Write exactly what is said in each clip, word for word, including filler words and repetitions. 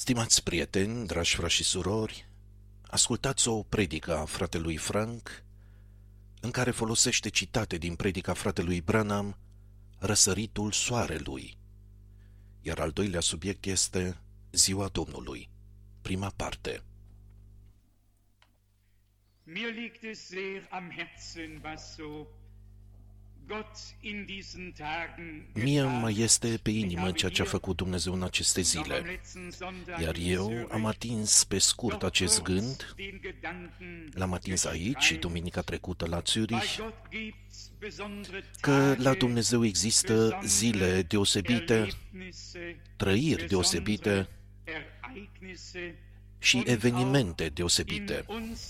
Stimați prieteni, dragi frați și surori, ascultați o predică a fratelui Frank, în care folosește citate din predica fratelui Branham, Răsăritul soarelui, iar al doilea subiect este Ziua Domnului, prima parte. Mir liegt es sehr am Herzen, was so Gott in diesen Tagen Mie mai este pe inimă ceea ce a făcut Dumnezeu în aceste zile, iar eu am atins pe scurt acest gând, l-am atins aici și duminica trecută la Zürich, că la Dumnezeu există zile deosebite, trăiri deosebite și evenimente deosebite.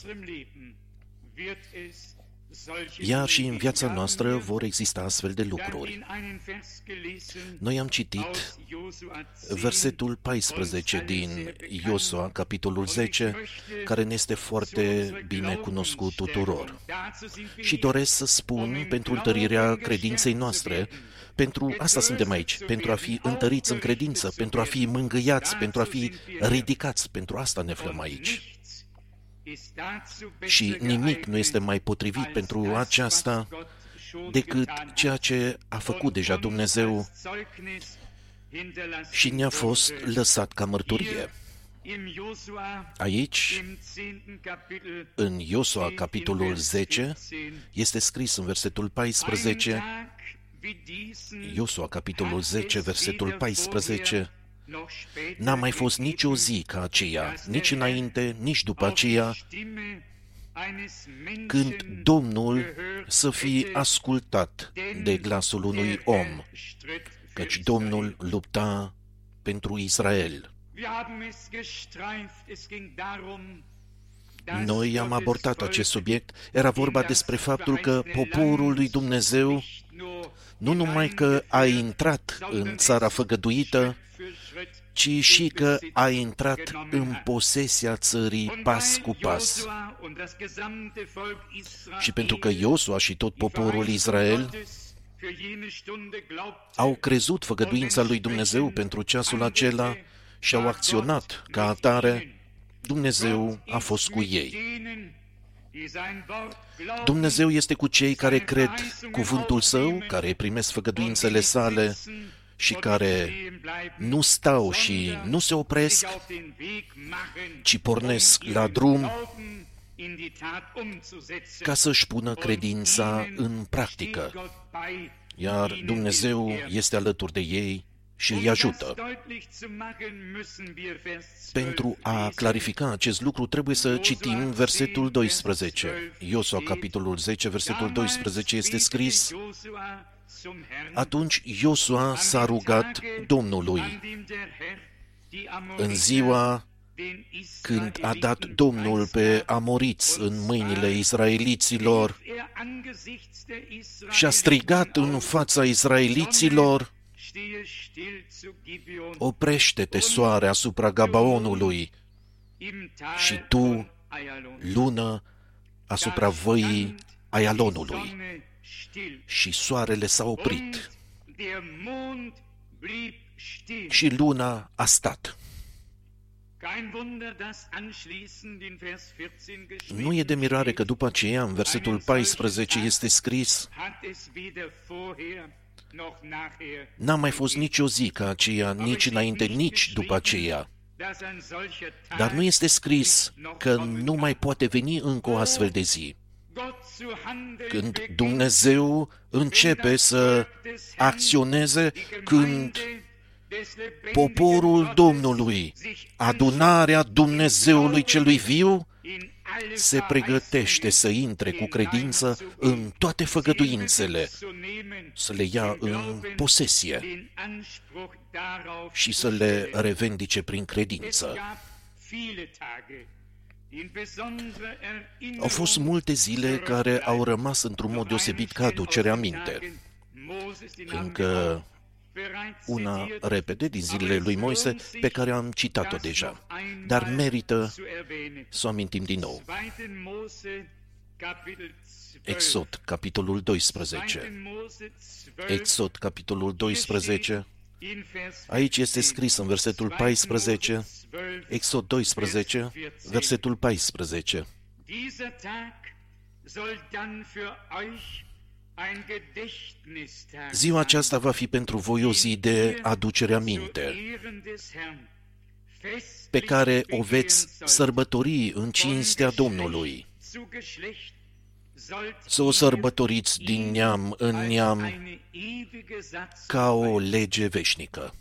Iar și în viața noastră vor exista astfel de lucruri. Noi am citit versetul paisprezece din Iosua, capitolul zece, care ne este foarte bine cunoscut tuturor. Și doresc să spun, pentru întărirea credinței noastre, pentru asta suntem aici, pentru a fi întăriți în credință, pentru a fi mângâiați, pentru a fi ridicați, pentru asta ne aflăm aici. Și nimic nu este mai potrivit pentru aceasta decât ceea ce a făcut deja Dumnezeu și ne-a fost lăsat ca mărturie. Aici, în Iosua, capitolul zece, este scris în versetul paisprezece, Iosua, capitolul zece, versetul paisprezece, n-a mai fost nicio zi ca aceea, nici înainte, nici după aceea, când Domnul să fie ascultat de glasul unui om, căci Domnul lupta pentru Israel. Noi am abordat acest subiect, era vorba despre faptul că poporul lui Dumnezeu nu numai că a intrat în țara făgăduită, ci și că a intrat în posesia țării pas cu pas. Și pentru că Iosua și tot poporul Israel au crezut făgăduința lui Dumnezeu pentru ceasul acela și au acționat ca atare, Dumnezeu a fost cu ei. Dumnezeu este cu cei care cred cuvântul Său, care primesc făgăduințele Sale și care nu stau și nu se opresc, ci pornesc la drum ca să-și pună credința în practică. Iar Dumnezeu este alături de ei și îi ajută. Pentru a clarifica acest lucru, trebuie să citim versetul doisprezece. Iosua, capitolul zece, versetul doisprezece este scris: Atunci Iosua s-a rugat Domnului în ziua când a dat Domnul pe amoriți în mâinile israeliților și a strigat în fața israeliților: Oprește-te, soare, asupra Gabaonului și tu, lună, asupra văii Aialonului. Și soarele s-a oprit și luna a stat. Nu e de mirare că după aceea, în versetul paisprezece, este scris: N-a mai fost nicio zi ca aceea, nici înainte, nici după aceea. Dar nu este scris că nu mai poate veni încă o astfel de zi. Când Dumnezeu începe să acționeze, când poporul Domnului, adunarea Dumnezeului celui viu, se pregătește să intre cu credință în toate făgăduințele, să le ia în posesie și să le revendice prin credință. Au fost multe zile care au rămas într-un mod deosebit ca aducere aminte. Încă una repede din zilele lui Moise, pe care am citat-o deja, dar merită să o amintim din nou. Exod, capitolul doisprezece. Exod, capitolul doisprezece. Aici este scris în versetul paisprezece: Exod doisprezece, versetul paisprezece. Ziua aceasta va fi pentru voi o zi de aducere aminte, pe care o veți sărbători în cinstea Domnului. Să o sărbătoriți din neam în neam ca o lege veșnică.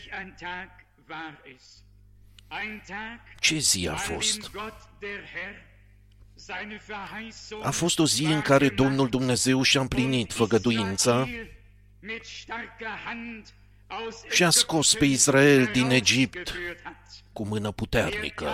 Ce zi a fost? A fost o zi în care Domnul Dumnezeu și-a împlinit făgăduința și a scos pe Israel din Egipt cu mână puternică.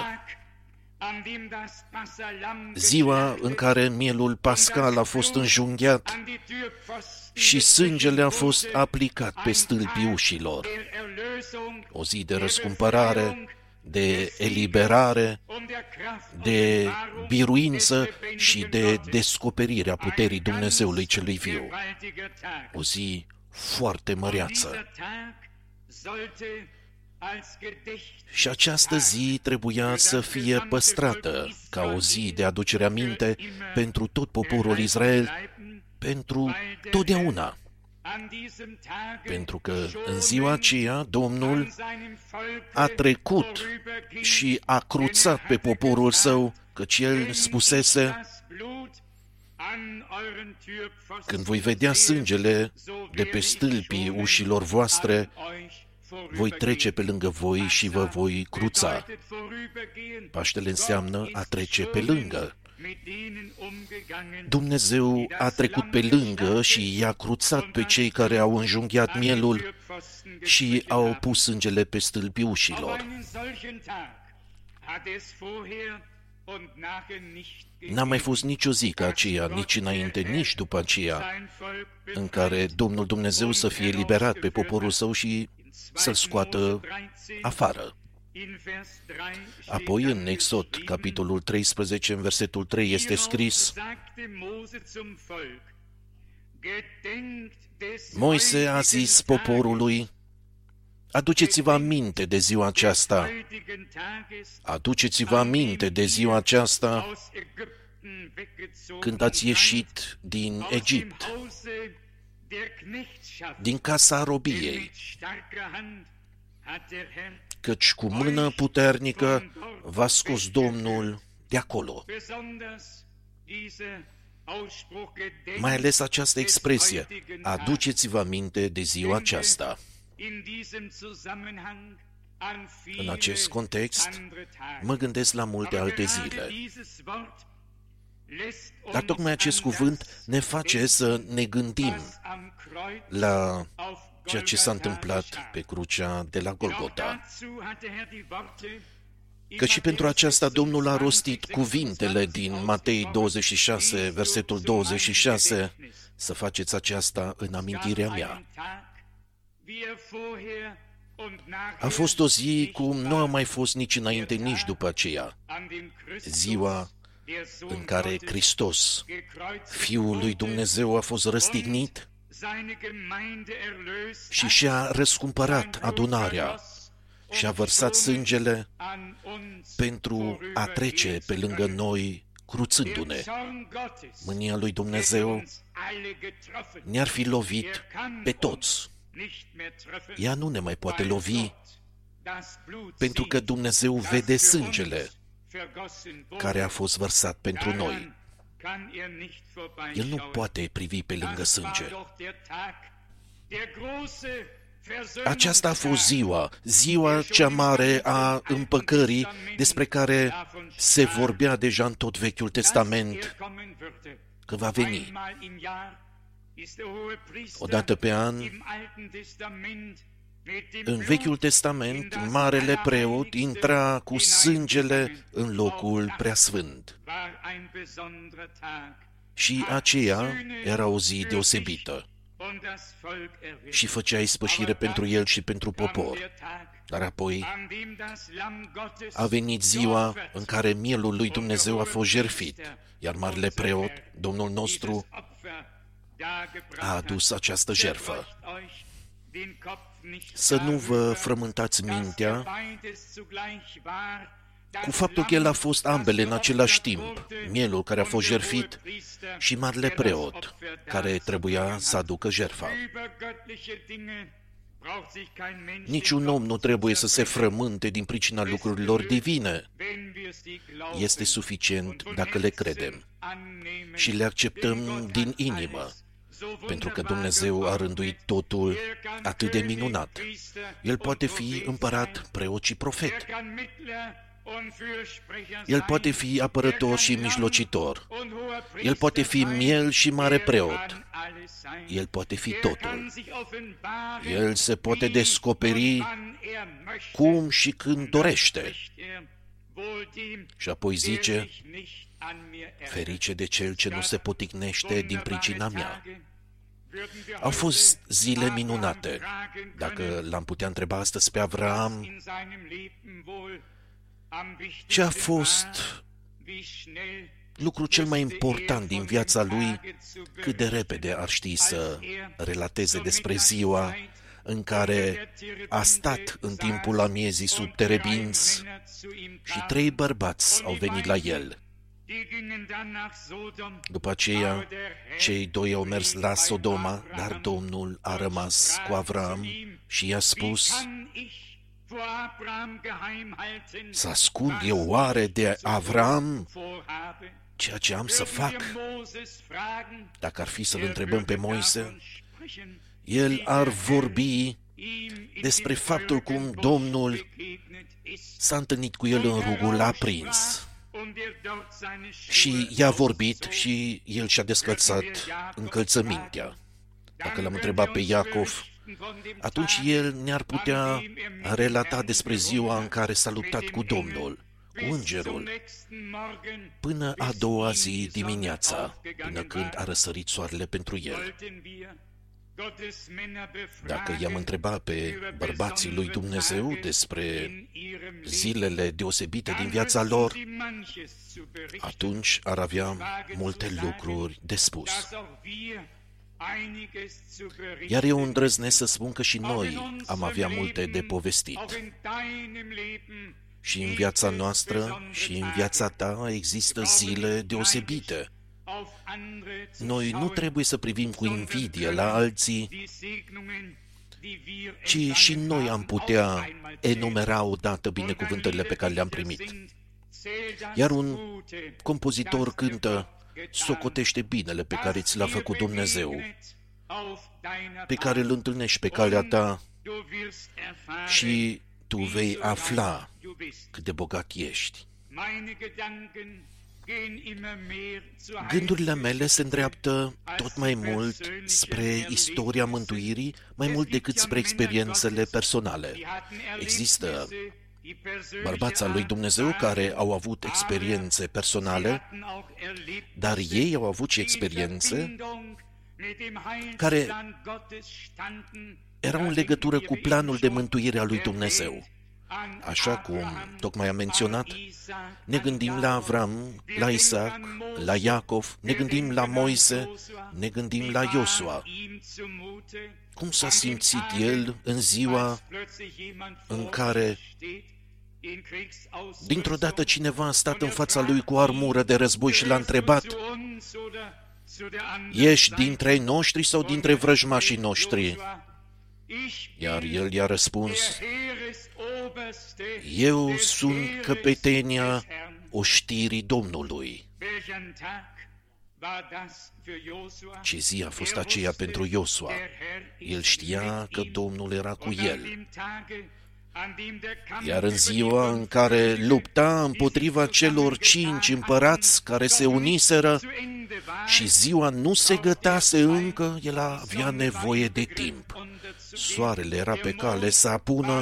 Ziua în care mielul pascal a fost înjunghiat și sângele a fost aplicat pe stâlpii ușilor. O zi de răscumpărare, de eliberare, de biruință și de descoperire a puterii Dumnezeului celui viu. O zi foarte măreață. Și această zi trebuia să fie păstrată ca o zi de aducere aminte pentru tot poporul Israel, pentru totdeauna. Pentru că în ziua aceea Domnul a trecut și a cruțat pe poporul său, căci El spusese: când voi vedea sângele de pe stâlpii ușilor voastre, voi trece pe lângă voi și vă voi cruța. Paștele înseamnă a trece pe lângă. Dumnezeu a trecut pe lângă și i-a cruțat pe cei care au înjunghiat mielul și au pus sângele pe stâlpii ușilor. N-a mai fost nicio zi ca aceea, nici înainte, nici după aceea, în care Domnul Dumnezeu să fie eliberat pe poporul său și să-l scoată afară. Apoi, în Exod, capitolul treisprezece, în versetul trei, este scris: Moise a zis poporului: aduceți-vă aminte de ziua aceasta, aduceți-vă aminte de ziua aceasta când ați ieșit din Egipt, din casa robiei, căci cu mână puternică v-a scos Domnul de acolo. Mai ales această expresie: aduceți-vă aminte de ziua aceasta. În acest context, mă gândesc la multe alte zile. Dar tocmai acest cuvânt ne face să ne gândim la ceea ce s-a întâmplat pe crucea de la Golgota. Că și pentru aceasta Domnul a rostit cuvintele din Matei douăzeci și șase, versetul douăzeci și șase: să faceți aceasta în amintirea mea. A fost o zi cum nu a mai fost nici înainte, nici după aceea. Ziua în care Hristos, Fiul lui Dumnezeu, a fost răstignit și și-a răscumpărat adunarea și a vărsat sângele pentru a trece pe lângă noi, cruțându-ne. Mânia lui Dumnezeu ne-ar fi lovit pe toți. Ea nu ne mai poate lovi, pentru că Dumnezeu vede sângele care a fost vărsat pentru noi. El nu poate privi pe lângă sânge. Aceasta a fost ziua, ziua cea mare a împăcării, despre care se vorbea deja în tot Vechiul Testament, că va veni. Odată pe an, în Vechiul Testament, Marele Preot intra cu sângele în locul preasfânt. Și aceea era o zi deosebită și făcea ispășire pentru el și pentru popor. Dar apoi a venit ziua în care mielul lui Dumnezeu a fost jertfit, iar Marele Preot, Domnul nostru, a adus această jertfă. Să nu vă frământați mintea cu faptul că el a fost ambele în același timp, mielul care a fost jertfit și marele preot care trebuia să aducă jertfa. Niciun om nu trebuie să se frământe din pricina lucrurilor divine. Este suficient dacă le credem și le acceptăm din inimă, pentru că Dumnezeu a rânduit totul atât de minunat. El poate fi împărat, preot și profet. El poate fi apărător și mijlocitor. El poate fi miel și mare preot. El poate fi totul. El se poate descoperi cum și când dorește. Și apoi zice, ferice de cel ce nu se poticnește din pricina mea. Au fost zile minunate. Dacă l-am putea întreba astăzi pe Avram, ce a fost lucrul cel mai important din viața lui, cât de repede ar ști să relateze despre ziua în care a stat în timpul amiezii sub terebinți și trei bărbați au venit la el. După aceea, cei doi au mers la Sodoma, dar Domnul a rămas cu Avram și i-a spus, să ascund eu oare de Avram ceea ce am să fac? Dacă ar fi să-l întrebăm pe Moise, el ar vorbi despre faptul cum Domnul s-a întâlnit cu el în rugul aprins. Și i-a vorbit și el și-a descălțat încălțămintea. Dacă l-am întrebat pe Iacov, atunci el ne-ar putea relata despre ziua în care s-a luptat cu Domnul, cu îngerul, până a doua zi dimineața, până când a răsărit soarele pentru el. Dacă i-am întrebat pe bărbații lui Dumnezeu despre zilele deosebite din viața lor, atunci ar avea multe lucruri de spus. Iar eu îndrăznesc să spun că și noi am avea multe de povestit. Și în viața noastră și în viața ta există zile deosebite. Noi nu trebuie să privim cu invidie la alții, ci și noi am putea enumera odată binecuvântările pe care le-am primit. Iar un compozitor cântă, socotește binele pe care ți l-a făcut Dumnezeu, pe care îl întâlnești pe calea ta și tu vei afla cât de bogat ești. Gândurile mele se îndreaptă tot mai mult spre istoria mântuirii, mai mult decât spre experiențele personale. Există bărbații lui Dumnezeu care au avut experiențe personale, dar ei au avut și experiențe care erau în legătură cu planul de mântuire a lui Dumnezeu. Așa cum tocmai am menționat, ne gândim la Avram, la Isaac, la Iacov, ne gândim la Moise, ne gândim la Iosua. Cum s-a simțit el în ziua în care dintr-o dată cineva a stat în fața lui cu armură de război și l-a întrebat, ești dintre ai noștri sau dintre vrăjmașii noștri? Iar el i-a răspuns, eu sunt căpetenia oștirii Domnului. Ce zi a fost aceea pentru Iosua? El știa că Domnul era cu el. Iar în ziua în care lupta împotriva celor cinci împărați care se uniseră și ziua nu se gătase încă, el avea nevoie de timp. Soarele era pe cale să apună,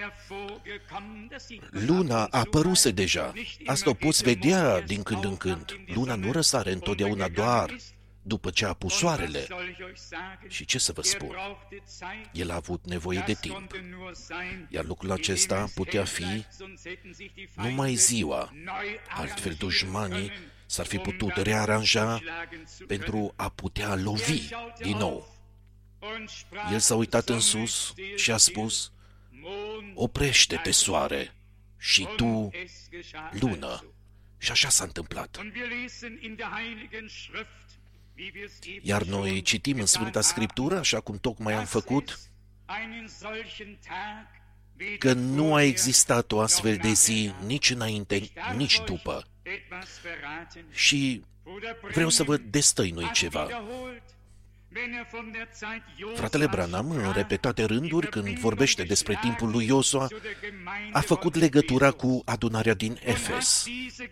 luna apăruse deja. Asta o poți vedea din când în când. Luna nu răsare întotdeauna doar după ce a apus soarele. Și ce să vă spun? El a avut nevoie de timp. Iar lucrul acesta putea fi numai ziua. Altfel, dușmanii s-ar fi putut rearanja pentru a putea lovi din nou. El s-a uitat în sus și a spus: oprește-te, soare, și tu, lună. Și așa s-a întâmplat. Iar noi citim în Sfânta Scriptură, așa cum tocmai am făcut, că nu a existat o astfel de zi nici înainte, nici după. Și vreau să vă destăinui ceva. Fratele Branham, în repetate rânduri, când vorbește despre timpul lui Iosua, a făcut legătura cu adunarea din Efes.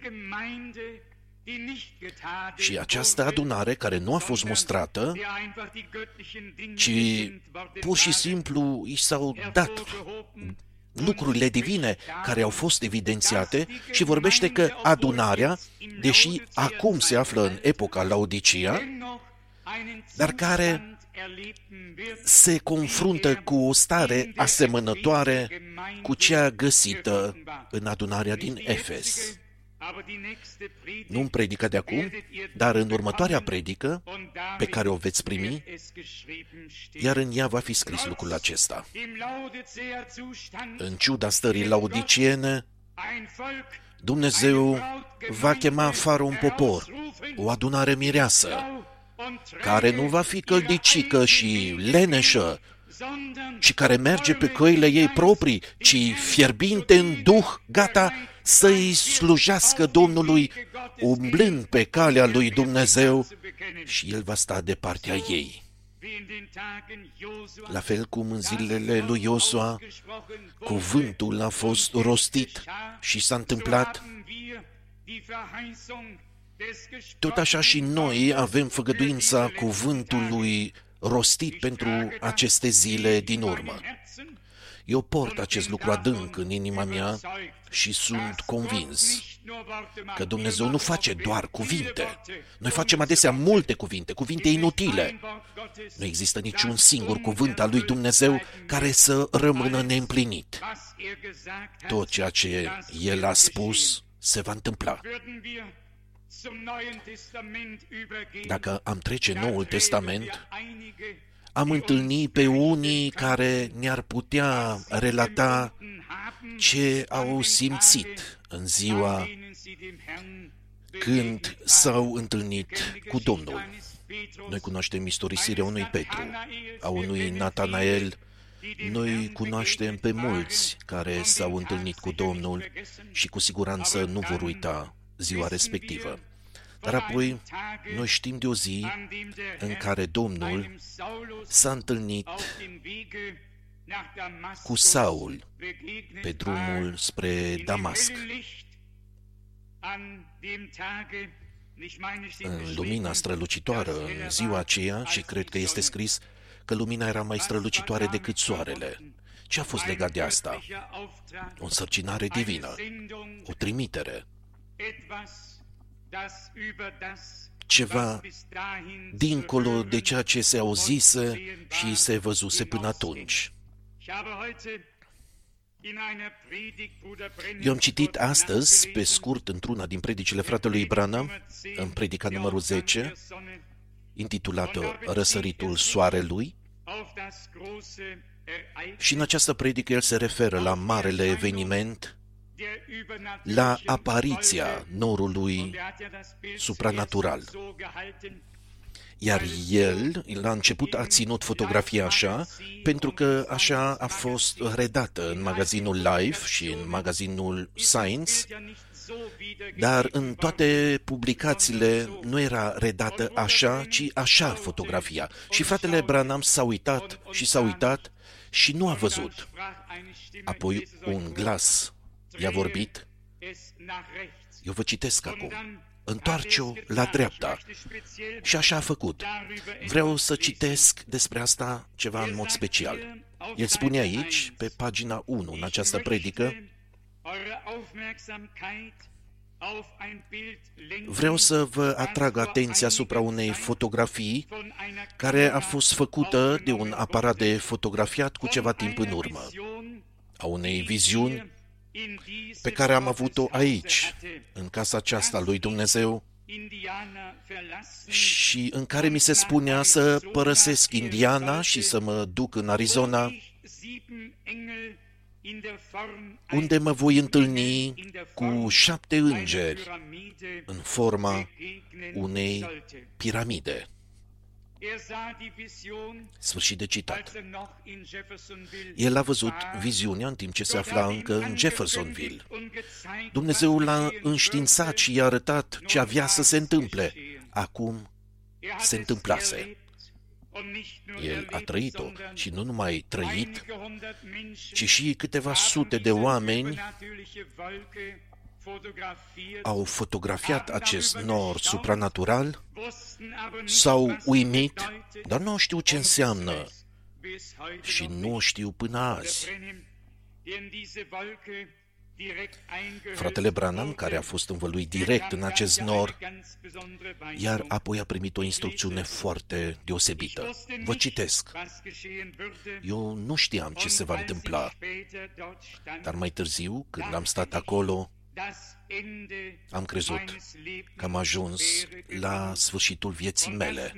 Și această adunare, care nu a fost mustrată, ci pur și simplu i s-au dat lucrurile divine care au fost evidențiate, și vorbește că adunarea, deși acum se află în epoca Laodicea, dar care se confruntă cu o stare asemănătoare cu cea găsită în adunarea din Efes. Nu în predica de acum, dar în următoarea predică pe care o veți primi, iar în ea va fi scris lucrul acesta. În ciuda stării laodiciene, Dumnezeu va chema afară un popor, o adunare mireasă, care nu va fi căldicică și leneșă, ci care merge pe căile ei proprii, ci fierbinte în duh, gata să-i slujească Domnului, umblând pe calea lui Dumnezeu, și El va sta de partea ei. La fel cum în zilele lui Iosua, cuvântul a fost rostit și s-a întâmplat, tot așa și noi avem făgăduința cuvântului rostit pentru aceste zile din urmă. Eu port acest lucru adânc în inima mea și sunt convins că Dumnezeu nu face doar cuvinte. Noi facem adesea multe cuvinte, cuvinte inutile. Nu există niciun singur cuvânt al lui Dumnezeu care să rămână neîmplinit. Tot ceea ce El a spus se va întâmpla. Dacă am trece Noul Testament, am întâlnit pe unii care ne-ar putea relata ce au simțit în ziua când s-au întâlnit cu Domnul. Noi cunoaștem istorisirea unui Petru, a unui Natanael. Noi cunoaștem pe mulți care s-au întâlnit cu Domnul și cu siguranță nu vor uita ziua respectivă. Dar apoi, noi știm de o zi în care Domnul s-a întâlnit cu Saul pe drumul spre Damasc. În lumina strălucitoare în ziua aceea, și cred că este scris că lumina era mai strălucitoare decât soarele. Ce a fost legat de asta? O însărcinare divină, o trimitere, ceva dincolo de ceea ce se auzise și se văzuse până atunci. Eu am citit astăzi, pe scurt, într-una din predicile fratelui Branham, în predica numărul zece, intitulată Răsăritul Soarelui, și în această predică el se referă la marele eveniment, la apariția norului supranatural. Iar el, la început, a ținut fotografia așa, pentru că așa a fost redată în magazinul Life și în magazinul Science, dar în toate publicațiile nu era redată așa, ci așa fotografia. Și fratele Branham s-a uitat și s-a uitat și nu a văzut. Apoi un glas i-a vorbit. Eu vă citesc acum. Întoarce-o la dreapta. Și așa a făcut. Vreau să citesc despre asta ceva în mod special. El spune aici, pe pagina unu, în această predică, vreau să vă atrag atenția asupra unei fotografii care a fost făcută de un aparat de fotografiat cu ceva timp în urmă, a unei viziuni pe care am avut-o aici, în casa aceasta lui Dumnezeu, și în care mi se spunea să părăsesc Indiana și să mă duc în Arizona, unde mă voi întâlni cu șapte îngeri în forma unei piramide. Sfârșit de citat. El a văzut viziunea în timp ce se afla încă în Jeffersonville. Dumnezeu l-a înștiințat și i-a arătat ce avea să se întâmple. Acum se întâmplase. El a trăit-o și nu numai trăit, ci și câteva sute de oameni au fotografiat acest nor supranatural, s-au uimit, dar nu știu ce înseamnă și nu știu până azi. Fratele Branham, care a fost învăluit direct în acest nor, iar apoi a primit o instrucțiune foarte deosebită. Vă citesc. Eu nu știam ce se va întâmpla, dar mai târziu, când am stat acolo, am crezut că am ajuns la sfârșitul vieții mele.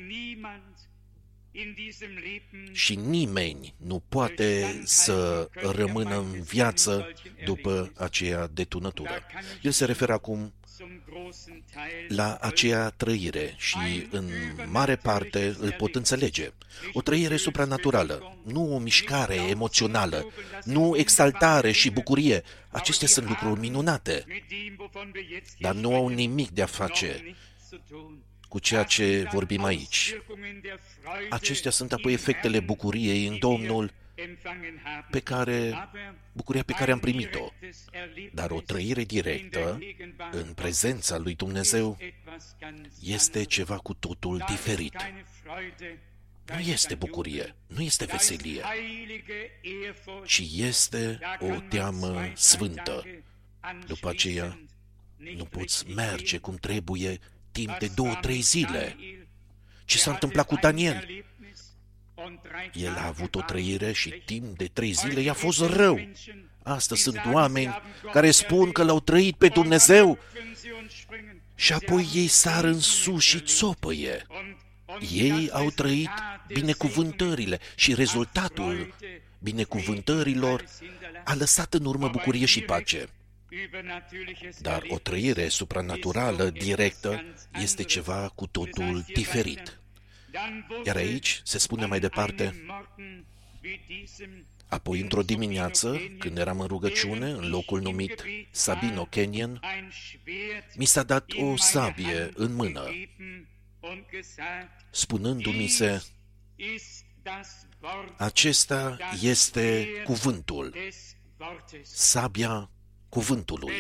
Și nimeni nu poate să rămână în viață după aceea detunătură. El se referă acum la aceea trăire și în mare parte îl pot înțelege. O trăire supranaturală, nu o mișcare emoțională, nu exaltare și bucurie. Acestea sunt lucruri minunate, dar nu au nimic de a face cu ceea ce vorbim aici. Acestea sunt apoi efectele bucuriei în Domnul, pe care, bucuria pe care am primit-o. Dar o trăire directă în prezența lui Dumnezeu este ceva cu totul diferit. Nu este bucurie, nu este veselie, ci este o teamă sfântă. După aceea, nu poți merge cum trebuie timp de două, trei zile. Ce s-a întâmplat cu Daniel? El a avut o trăire și timp de trei zile i-a fost rău. Astăzi sunt oameni care spun că l-au trăit pe Dumnezeu și apoi ei sar în sus și țopăie. Ei au trăit binecuvântările și rezultatul binecuvântărilor a lăsat în urmă bucurie și pace. Dar o trăire supranaturală directă este ceva cu totul diferit. Iar aici se spune mai departe: apoi într-o dimineață, când eram în rugăciune în locul numit Sabino Canyon, mi s-a dat o sabie în mână, spunându-mi se: acesta este cuvântul, sabia cuvântului.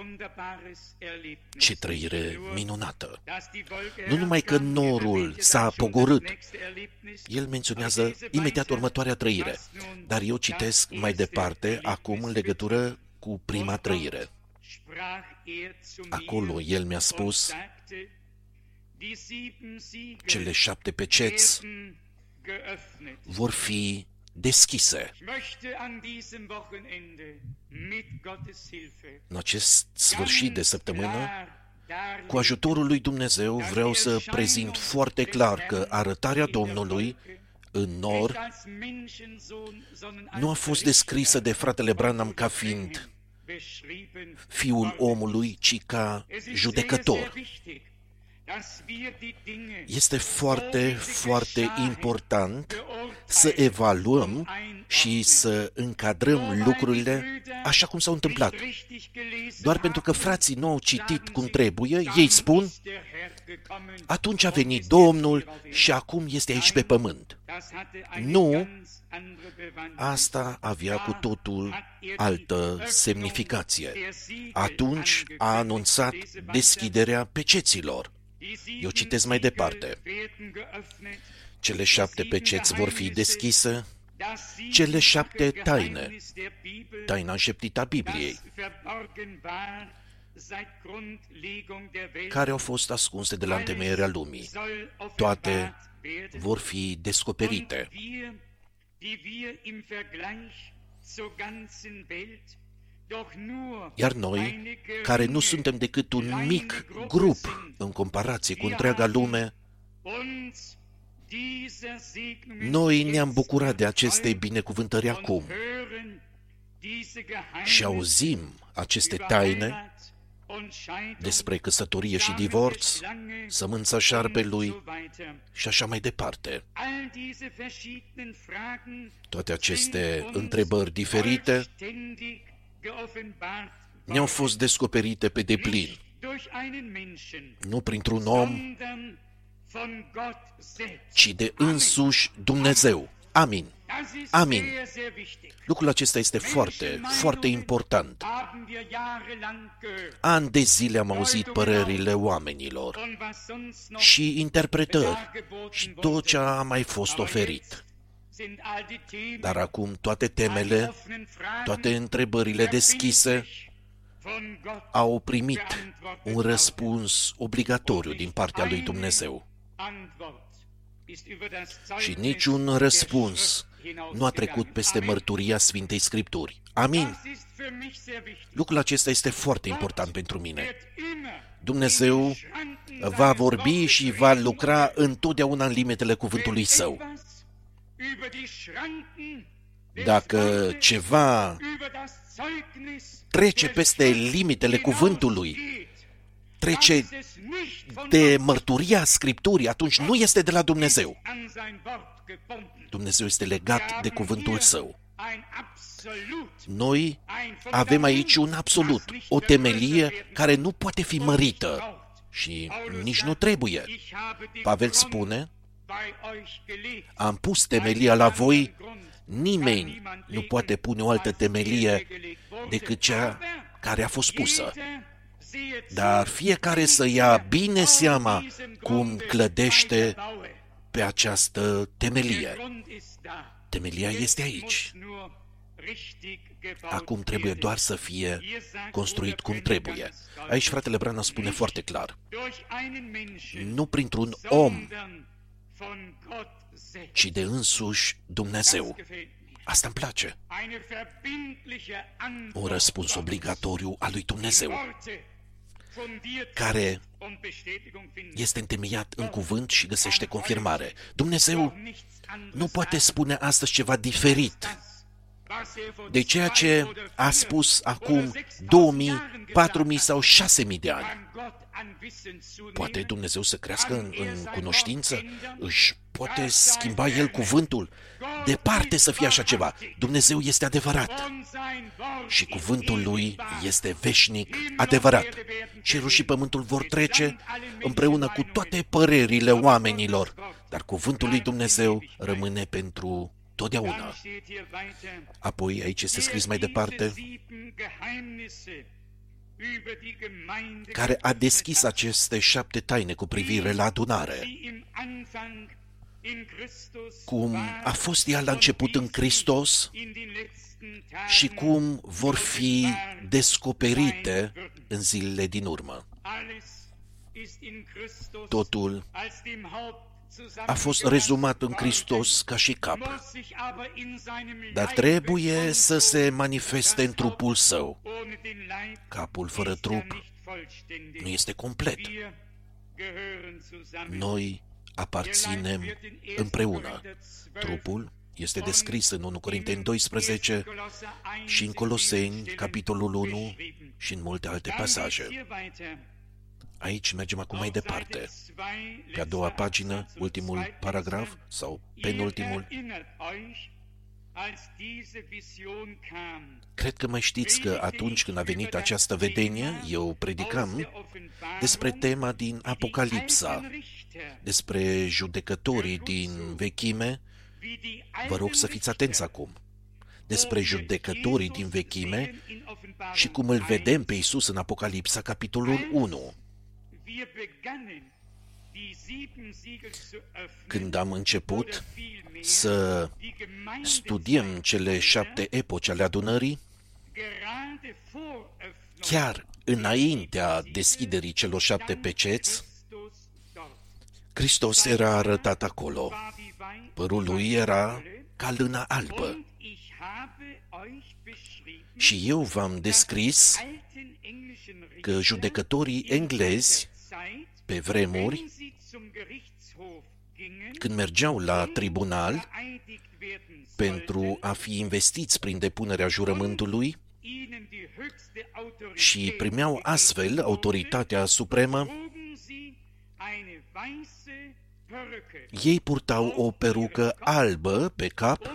Ce trăire minunată! Nu numai că norul s-a pogorât, el menționează imediat următoarea trăire, dar eu citesc mai departe acum în legătură cu prima trăire. Acolo el mi-a spus: cele șapte peceți vor fi deschise. În acest sfârșit de săptămână, cu ajutorul lui Dumnezeu, vreau să prezint foarte clar că arătarea Domnului în nor nu a fost descrisă de fratele Branham ca fiind fiul omului, ci ca judecător. Este foarte, foarte important să evaluăm și să încadrăm lucrurile așa cum s-au întâmplat. Doar pentru că frații nu au citit cum trebuie, ei spun: atunci a venit Domnul și acum este aici pe pământ. Nu, asta avea cu totul altă semnificație. Atunci a anunțat deschiderea peceților. Eu citesc mai departe. Cele șapte peceți vor fi deschise, cele șapte taine, taina înșeptită a Bibliei, care au fost ascunse de la întemeierea lumii. Toate vor fi descoperite. Iar noi, care nu suntem decât un mic grup în comparație cu întreaga lume, noi ne-am bucurat de aceste binecuvântări acum și auzim aceste taine despre căsătorie și divorț, sămânța șarpelui și așa mai departe. Toate aceste întrebări diferite ne-au fost descoperite pe deplin, nu printr-un om, ci de însuși Dumnezeu. Amin. Amin. Lucrul acesta este foarte, foarte important. Ani de zile am auzit părerile oamenilor și interpretări și tot ce a mai fost oferit. Dar acum toate temele, toate întrebările deschise au primit un răspuns obligatoriu din partea lui Dumnezeu. Și niciun răspuns nu a trecut peste mărturia Sfintei Scripturi. Amin. Lucrul acesta este foarte important pentru mine. Dumnezeu va vorbi și va lucra întotdeauna în limitele cuvântului Său. Dacă ceva trece peste limitele cuvântului, trece de mărturia Scripturii, atunci nu este de la Dumnezeu. Dumnezeu este legat de cuvântul Său. Noi avem aici un absolut, o temelie care nu poate fi mărită și nici nu trebuie. Pavel spune, am pus temelia la voi, nimeni nu poate pune o altă temelie decât cea care a fost pusă. Dar fiecare să ia bine seama cum clădește pe această temelie. Temelia este aici. Acum trebuie doar să fie construit cum trebuie. Aici fratele Branham spune foarte clar. Nu printr-un om, ci de însuși Dumnezeu. Asta îmi place. Un răspuns obligatoriu al lui Dumnezeu, care este întemeiat în cuvânt și găsește confirmare. Dumnezeu nu poate spune astăzi ceva diferit de ceea ce a spus acum două mii, patru mii sau șase mii de ani. Poate Dumnezeu să crească în, în cunoștință? Își poate schimba El cuvântul? Departe să fie așa ceva. Dumnezeu este adevărat și cuvântul Lui este veșnic adevărat. Cerul și pământul vor trece împreună cu toate părerile oamenilor, dar cuvântul lui Dumnezeu rămâne pentru totdeauna. Apoi aici este scris mai departe, care a deschis aceste șapte taine cu privire la adunare, cum a fost ea la început în Hristos și cum vor fi descoperite în zilele din urmă. Totul a fost rezumat în Hristos ca și cap, dar trebuie să se manifeste în trupul Său. Capul fără trup nu este complet. Noi aparținem împreună. Trupul este descris în unu Corinteni doisprezece și în Coloseni, capitolul unu și în multe alte pasaje. Aici mergem acum mai departe. Pe a doua pagină, ultimul paragraf sau penultimul. Cred că mai știți că atunci când a venit această vedenie, eu predicam despre tema din Apocalipsa, despre judecătorii din vechime. Vă rog să fiți atenți acum. Despre judecătorii din vechime și cum îl vedem pe Iisus în Apocalipsa, capitolul unu. Când am început să studiem cele șapte epoci ale adunării, chiar înaintea deschiderii celor șapte peceți, Hristos era arătat acolo. Părul lui era ca lână albă. Și eu v-am descris că judecătorii englezi Pe vremuri, când mergeau la tribunal pentru a fi investiți prin depunerea jurământului și primeau astfel autoritatea supremă, ei purtau o perucă albă pe cap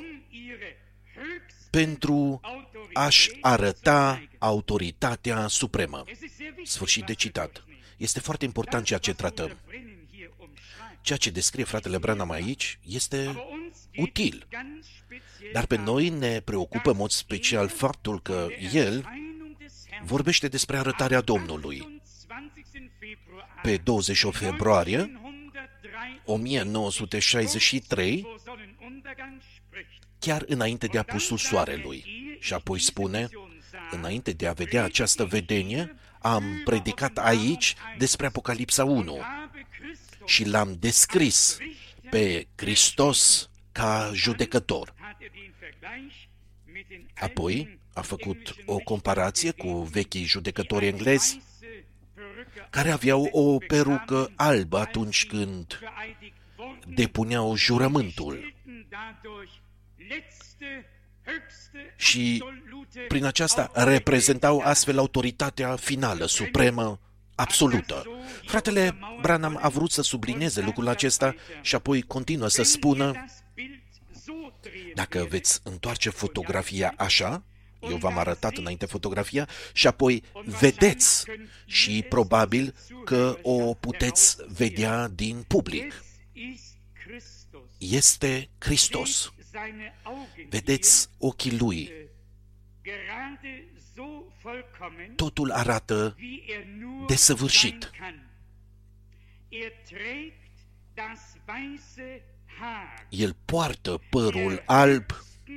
pentru a-și arăta autoritatea supremă. Sfârșit de citat. Este foarte important ceea ce tratăm. Ceea ce descrie fratele Branham aici este util. Dar pe noi ne preocupă în mod special faptul că el vorbește despre arătarea Domnului. Pe douăzeci și opt februarie o mie nouă sute șaizeci și trei, chiar înainte de apusul soarelui. Și apoi spune, înainte de a vedea această vedenie, am predicat aici despre Apocalipsa unu și l-am descris pe Hristos ca judecător. Apoi a făcut o comparație cu vechii judecători englezi care aveau o perucă albă atunci când depuneau jurământul. Și prin aceasta reprezentau astfel autoritatea finală, supremă, absolută. Fratele Branham a vrut să sublinieze lucrul acesta și apoi continuă să spună, dacă veți întoarce fotografia așa, eu v-am arătat înainte fotografia, și apoi vedeți și probabil că o puteți vedea din public. Este Hristos. Vedeți ochii lui. Totul arată desăvârșit. El poartă părul alb,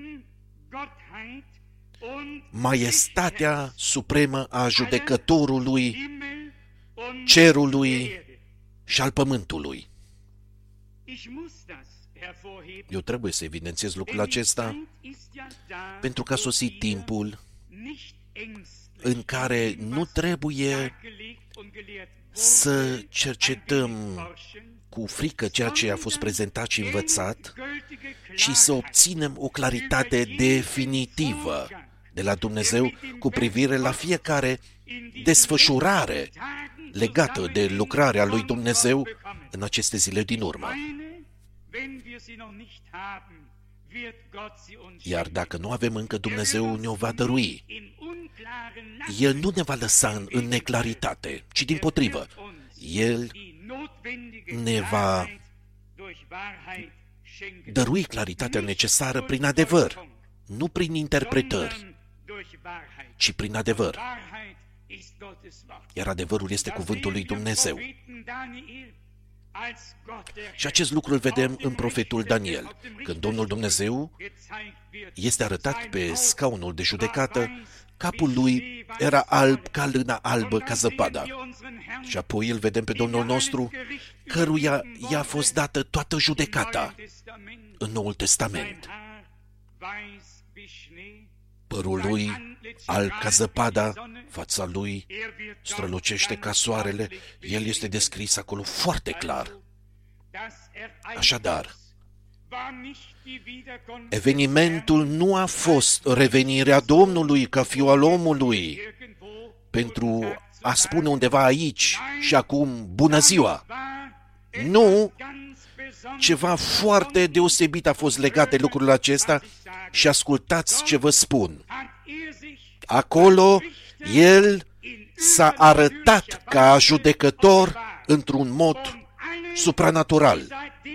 maestatea supremă a judecătorului, cerului și al pământului. Eu trebuie să evidențiez lucrul acesta pentru că a sosit timpul în care nu trebuie să cercetăm cu frică ceea ce a fost prezentat și învățat, ci să obținem o claritate definitivă de la Dumnezeu cu privire la fiecare desfășurare legată de lucrarea lui Dumnezeu în aceste zile din urmă. Iar dacă nu avem încă, Dumnezeu ne-o va dărui. El nu ne va lăsa în, în neclaritate, ci dimpotrivă. El ne va dărui claritatea necesară prin adevăr, nu prin interpretări, ci prin adevăr. Iar adevărul este cuvântul lui Dumnezeu. Și acest lucru îl vedem în profetul Daniel, când Domnul Dumnezeu este arătat pe scaunul de judecată, capul lui era alb ca lână albă, ca zăpada. Și apoi îl vedem pe Domnul nostru, căruia i-a fost dată toată judecata în Noul Testament. Părul lui, alb ca zăpada, fața lui strălucește ca soarele, el este descris acolo foarte clar. Așadar, evenimentul nu a fost revenirea Domnului ca Fiul al omului pentru a spune undeva aici și acum bună ziua. Nu, ceva foarte deosebit a fost legat de lucrul acesta și ascultați ce vă spun. Acolo el s-a arătat ca judecător într-un mod supranatural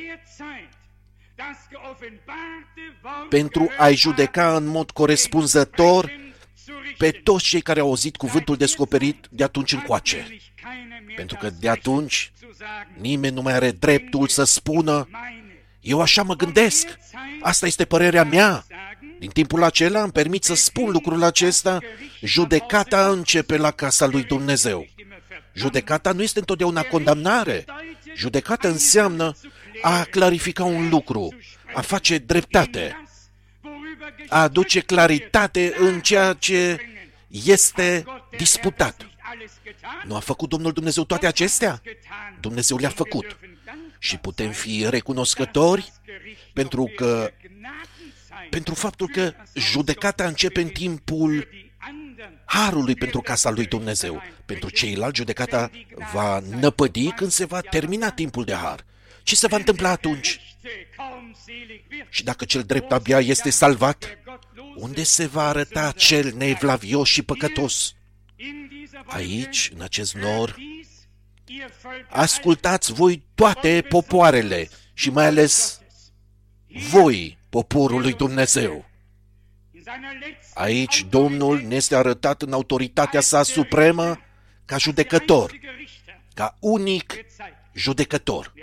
pentru a-i judeca în mod corespunzător pe toți cei care au auzit cuvântul descoperit de atunci încoace. Pentru că de atunci nimeni nu mai are dreptul să spună eu așa mă gândesc, asta este părerea mea. Din timpul acela îmi permit să spun lucrul acesta, judecata începe la casa lui Dumnezeu. Judecata nu este întotdeauna condamnare. Judecata înseamnă a clarifica un lucru, a face dreptate, a aduce claritate în ceea ce este disputat. Nu a făcut Domnul Dumnezeu toate acestea? Dumnezeu le-a făcut. Și putem fi recunoscători pentru că, pentru faptul că judecata începe în timpul harului pentru casa lui Dumnezeu. Pentru ceilalți, judecata va năpădi când se va termina timpul de har. Ce se va întâmpla atunci? Și dacă cel drept abia este salvat, unde se va arăta cel neevlavios și păcătos? Aici, în acest nor, ascultați voi toate popoarele și mai ales voi, poporul lui Dumnezeu. Aici Domnul ne este arătat în autoritatea sa supremă ca judecător, ca unic judecător.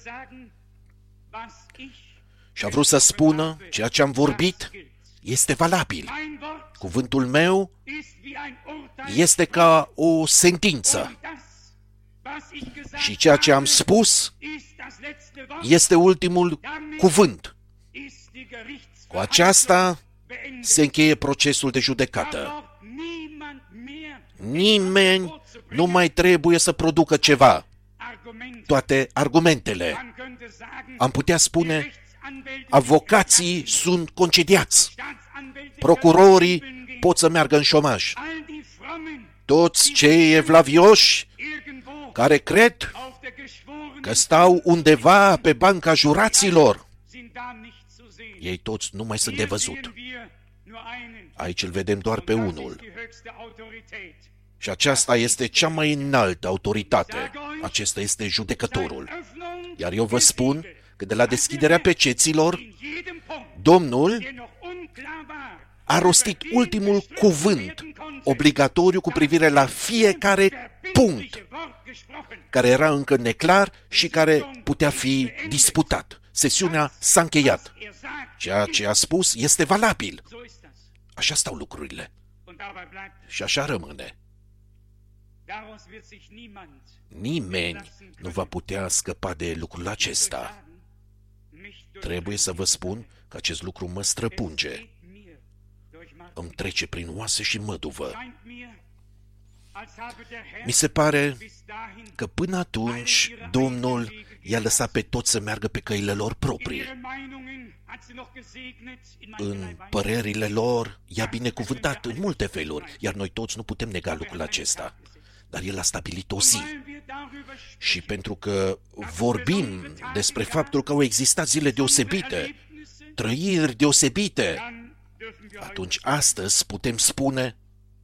Și a vrut să spună, ceea ce am vorbit este valabil. Cuvântul meu este ca o sentință. Și ceea ce am spus este ultimul cuvânt. Cu aceasta se încheie procesul de judecată. Nimeni nu mai trebuie să producă ceva. Toate argumentele. Am putea spune, avocații sunt concediați. Procurorii pot să meargă în șomaj. Toți cei evlavioși care cred că stau undeva pe banca juraților, ei toți nu mai sunt de văzut. Aici îl vedem doar pe unul. Și aceasta este cea mai înaltă autoritate. Acesta este judecătorul. Iar eu vă spun că de la deschiderea peceților, Domnul a rostit ultimul cuvânt obligatoriu cu privire la fiecare punct care era încă neclar și care putea fi disputat. Sesiunea s-a încheiat. Ceea ce a spus este valabil. Așa stau lucrurile. Și așa rămâne. Nimeni nu va putea scăpa de lucrul acesta. Trebuie să vă spun că acest lucru mă străpunge. Îmi trece prin oase și măduvă. Mi se pare că până atunci Domnul i-a lăsat pe toți să meargă pe căile lor proprii. În părerile lor i-a binecuvântat în multe feluri, iar noi toți nu putem nega lucrul acesta. Dar El a stabilit o zi. Și pentru că vorbim despre faptul că au existat zile deosebite, trăiri deosebite, atunci astăzi putem spune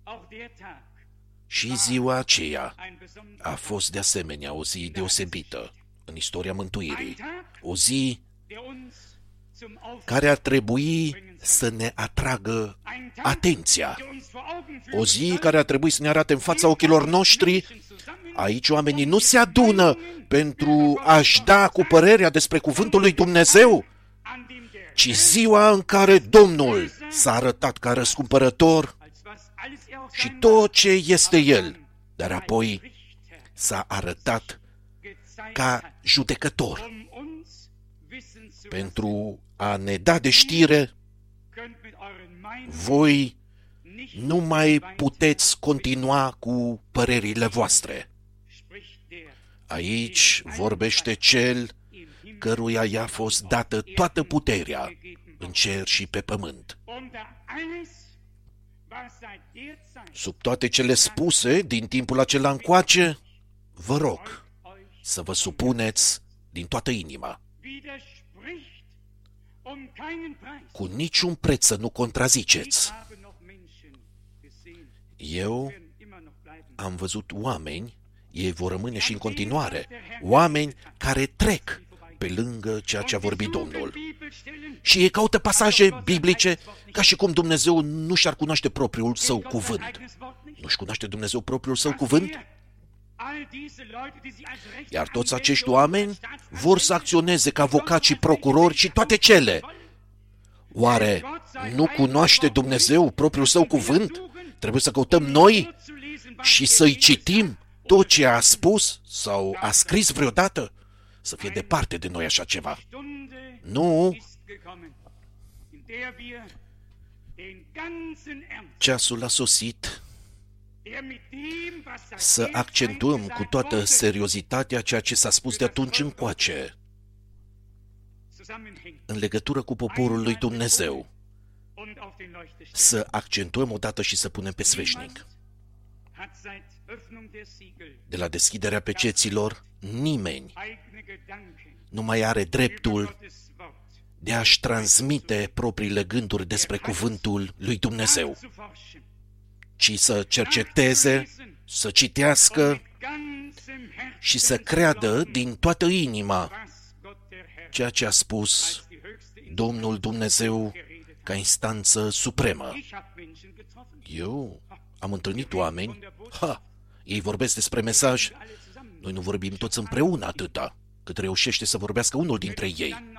și ziua aceea a fost de asemenea o zi deosebită în istoria mântuirii. O zi care ar trebui să ne atragă atenția. O zi care ar trebui să ne arate în fața ochilor noștri. Aici oamenii nu se adună pentru a-și da cu părerea despre cuvântul lui Dumnezeu, ci ziua în care Domnul s-a arătat ca răscumpărător și tot ce este El, dar apoi s-a arătat ca judecător pentru a ne da de știre: voi nu mai puteți continua cu părerile voastre. Aici vorbește Cel căruia i-a fost dată toată puterea în cer și pe pământ. Sub toate cele spuse din timpul acela încoace, vă rog să vă supuneți din toată inima. Cu niciun preț să nu contraziceți. Eu am văzut oameni, ei vor rămâne și în continuare, oameni care trec pe lângă ceea ce a vorbit Domnul. Și ei caută pasaje biblice ca și cum Dumnezeu nu și-ar cunoaște propriul său cuvânt. Nu-și cunoaște Dumnezeu propriul său cuvânt? Iar toți acești oameni vor să acționeze ca avocați și procurori și toate cele. Oare nu cunoaște Dumnezeu propriul său cuvânt? Trebuie să căutăm noi și să-i citim tot ce a spus sau a scris vreodată? Să fie departe de noi așa ceva. Nu. Ceasul a sosit să accentuăm cu toată seriozitatea ceea ce s-a spus de atunci încoace în legătură cu poporul lui Dumnezeu, să accentuăm odată și să punem pe sfeșnic. De la deschiderea peceților, nimeni nu mai are dreptul de a-și transmite propriile gânduri despre cuvântul lui Dumnezeu, ci să cerceteze, să citească și să creadă din toată inima ceea ce a spus Domnul Dumnezeu ca instanță supremă. Eu am întâlnit oameni, ha, ei vorbesc despre mesaj, noi nu vorbim toți împreună atâta, cât reușește să vorbească unul dintre ei.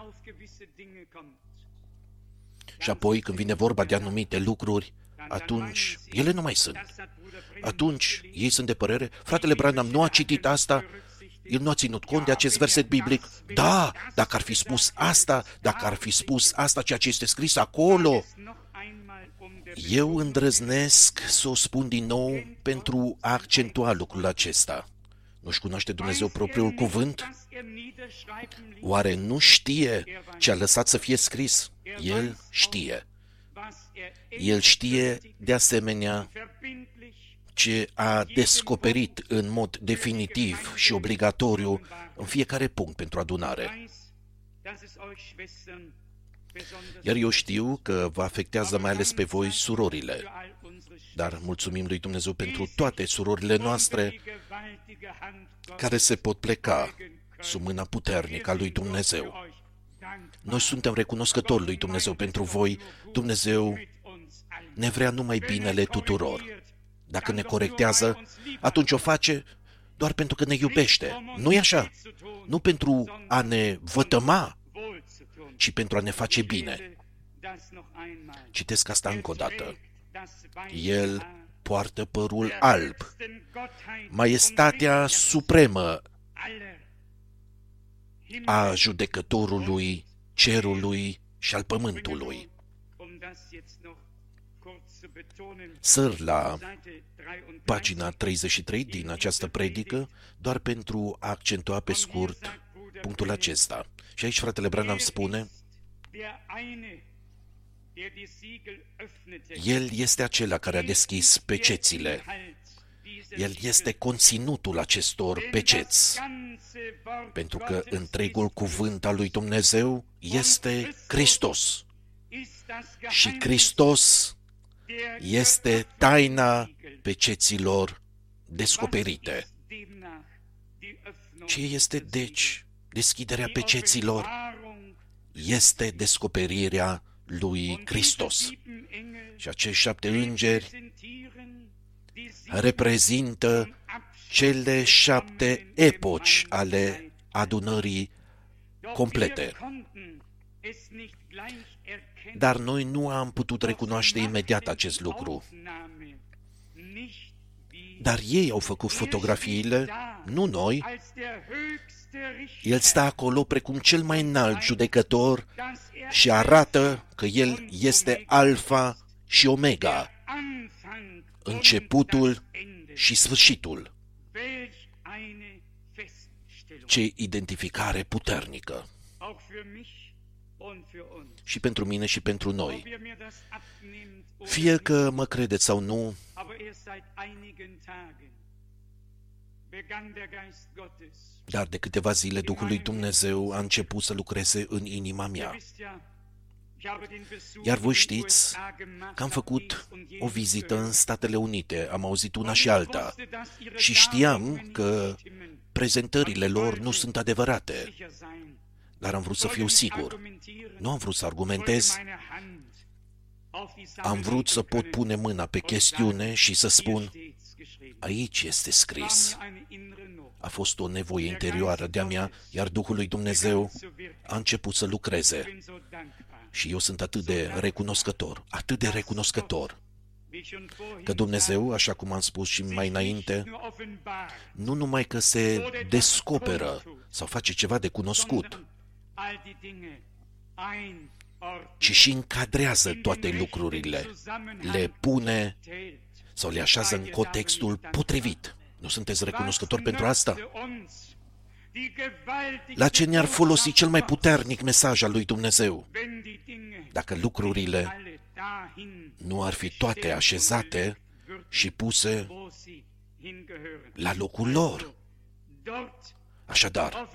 Și apoi, când vine vorba de anumite lucruri, atunci ele nu mai sunt. Atunci ei sunt de părere, fratele Branham nu a citit asta, el nu a ținut cont de acest verset biblic. Da, dacă ar fi spus asta, dacă ar fi spus asta, ceea ce este scris acolo. Eu îndrăznesc să o spun din nou pentru a accentua lucrul acesta. Nu-și cunoaște Dumnezeu propriul cuvânt? Oare nu știe ce a lăsat să fie scris? El știe. El știe de asemenea ce a descoperit în mod definitiv și obligatoriu în fiecare punct pentru adunare. Iar eu știu că vă afectează mai ales pe voi surorile, dar mulțumim lui Dumnezeu pentru toate surorile noastre care se pot pleca sub mâna puternică a lui Dumnezeu. Noi suntem recunoscători lui Dumnezeu pentru voi. Dumnezeu ne vrea numai binele tuturor. Dacă ne corectează, atunci o face doar pentru că ne iubește. Nu-i așa? Nu pentru a ne vătăma, ci pentru a ne face bine. Citesc asta încă o dată. El poartă părul alb, maestatea supremă a judecătorului cerului și al pământului. Săr la pagina treizeci și trei din această predică, doar pentru a accentua pe scurt punctul acesta. Și aici fratele Branham spune, El este acela care a deschis pecețile. El este conținutul acestor peceți. Pentru că întregul cuvânt al lui Dumnezeu este Hristos. Și Hristos este taina peceților descoperite. Ce este, deci, deschiderea peceților? Este descoperirea lui Hristos. Și acești șapte îngeri reprezintă cele șapte epoci ale adunării complete. Dar noi nu am putut recunoaște imediat acest lucru. Dar ei au făcut fotografiile, nu noi. El stă acolo precum cel mai înalt judecător și arată că El este Alfa și Omega, începutul și sfârșitul. Ce identificare puternică! Și pentru mine și pentru noi. Fie că mă credeți sau nu, dar de câteva zile Duhul lui Dumnezeu a început să lucreze în inima mea. Iar voi știți că am făcut o vizită în Statele Unite, am auzit una și alta și știam că prezentările lor nu sunt adevărate, dar am vrut să fiu sigur. Nu am vrut să argumentez, am vrut să pot pune mâna pe chestiune și să spun, aici este scris. A fost o nevoie interioară de-a mea, iar Duhul lui Dumnezeu a început să lucreze. Și eu sunt atât de recunoscător, atât de recunoscător, că Dumnezeu, așa cum am spus și mai înainte, nu numai că se descoperă sau face ceva de cunoscut, ci și încadrează toate lucrurile, le pune sau le așează în contextul potrivit. Nu sunteți recunoscători pentru asta? La ce ne-ar folosi cel mai puternic mesaj al lui Dumnezeu dacă lucrurile nu ar fi toate așezate și puse la locul lor? Așadar,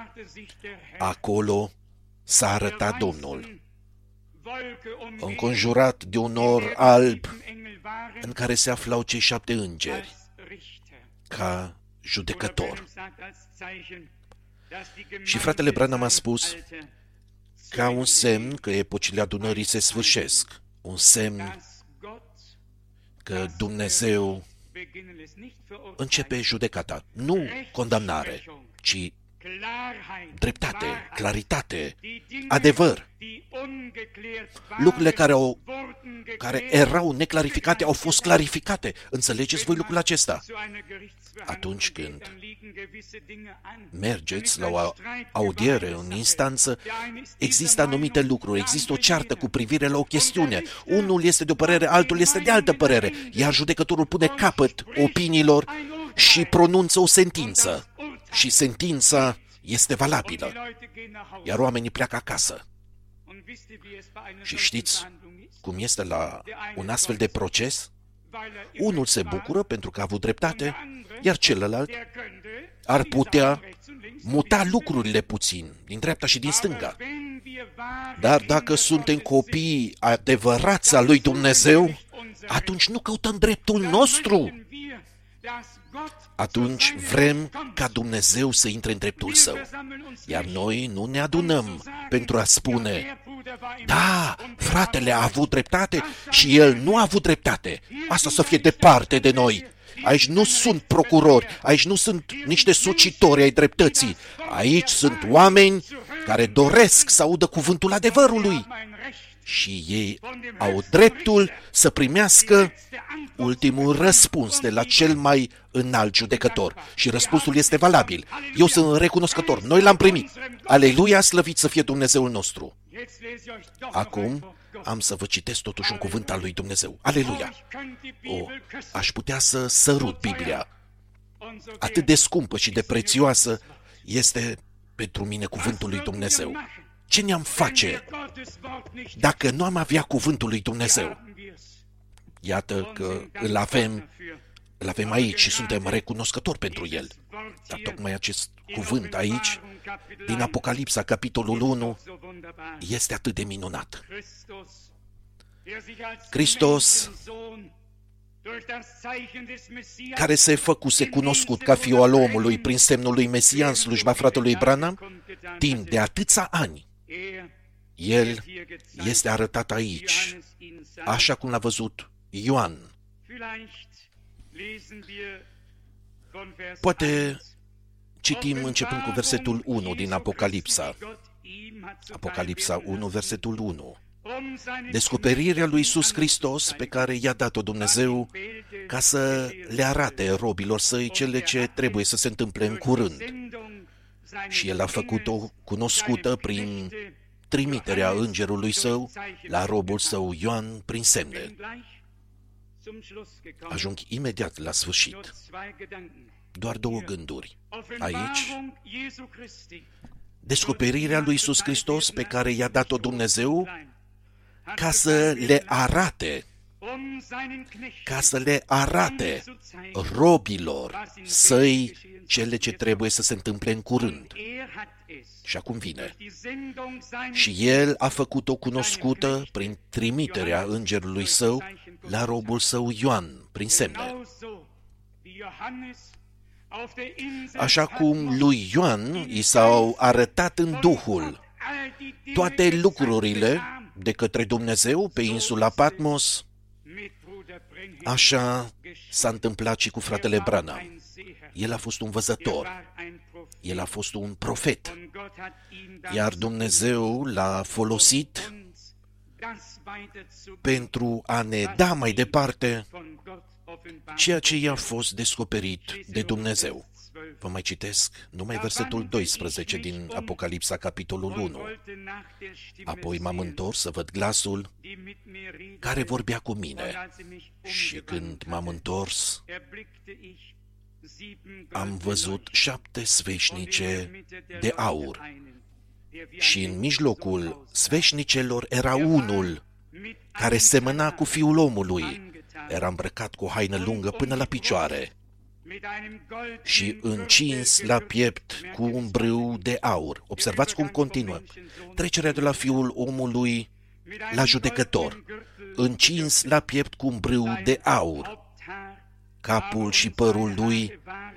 acolo s-a arătat Domnul, înconjurat de un nor alb în care se aflau cei șapte îngeri, ca judecător. Și fratele Branham a spus, ca un semn că epocile adunării se sfârșesc, un semn că Dumnezeu începe judecata, nu condamnare, ci dreptate, claritate, adevăr. Lucrurile care, au, care erau neclarificate au fost clarificate. Înțelegeți voi lucrul acesta? Atunci când mergeți la o audiere în instanță, există anumite lucruri, există o ceartă cu privire la o chestiune. Unul este de o părere, altul este de altă părere, iar judecătorul pune capăt opiniilor și pronunță o sentință. Și sentința este valabilă, iar oamenii pleacă acasă. Și știți cum este la un astfel de proces? Unul se bucură pentru că a avut dreptate, iar celălalt ar putea muta lucrurile puțin, din dreapta și din stânga. Dar dacă suntem copii adevărați al lui Dumnezeu, atunci nu căutăm dreptul nostru. Atunci vrem ca Dumnezeu să intre în dreptul Său. Iar noi nu ne adunăm pentru a spune, da, fratele a avut dreptate și el nu a avut dreptate. Asta să fie departe de noi. Aici nu sunt procurori, aici nu sunt niște socitori ai dreptății. Aici sunt oameni care doresc să audă cuvântul adevărului. Și ei au dreptul să primească ultimul răspuns de la cel mai înalt judecător. Și răspunsul este valabil. Eu sunt recunoscător. Noi l-am primit. Aleluia, slăvit să fie Dumnezeul nostru. Acum am să vă citesc totuși un cuvânt al lui Dumnezeu. Aleluia! O, aș putea să sărut Biblia. Atât de scumpă și de prețioasă este pentru mine cuvântul lui Dumnezeu. Ce ne-am face dacă nu am avea cuvântul lui Dumnezeu? Iată că îl avem, îl avem aici și suntem recunoscători pentru el. Dar tocmai acest cuvânt aici, din Apocalipsa, capitolul unu, este atât de minunat. Hristos, care se făcuse cunoscut ca fiul al omului prin semnul lui Mesia în slujba fratelui Branham, timp de atâția ani, el este arătat aici, așa cum l-a văzut Ioan. Poate citim începând cu versetul unu din Apocalipsa. Apocalipsa unu, versetul unu. Descoperirea lui Iisus Hristos pe care i-a dat-o Dumnezeu ca să le arate robilor săi cele ce trebuie să se întâmple în curând. Și el a făcut-o cunoscută prin trimiterea îngerului său la robul său Ioan prin semne. Ajung imediat la sfârșit. Doar două gânduri. Aici, descoperirea lui Iisus Hristos pe care i-a dat-o Dumnezeu ca să le arate, ca să le arate robilor săi cele ce trebuie să se întâmple în curând. Și acum vine. Și el a făcut-o cunoscută prin trimiterea îngerului său la robul său Ioan, prin semne. Așa cum lui Ioan i s-au arătat în Duhul toate lucrurile de către Dumnezeu pe insula Patmos, așa s-a întâmplat și cu fratele Branham. El a fost un văzător, el a fost un profet, iar Dumnezeu l-a folosit pentru a ne da mai departe ceea ce i-a fost descoperit de Dumnezeu. Vă mai citesc numai versetul doisprezece din Apocalipsa, capitolul unu. Apoi m-am întors să văd glasul care vorbea cu mine. Și când m-am întors, am văzut șapte sfeșnice de aur. Și în mijlocul sfeșnicelor era unul care semăna cu Fiul omului. Era îmbrăcat cu o haină lungă până la picioare și încins la piept cu un brâu de aur. Observați cum continuă. Trecerea de la Fiul omului la judecător. Încins la piept cu un brâu de aur. Capul și părul lui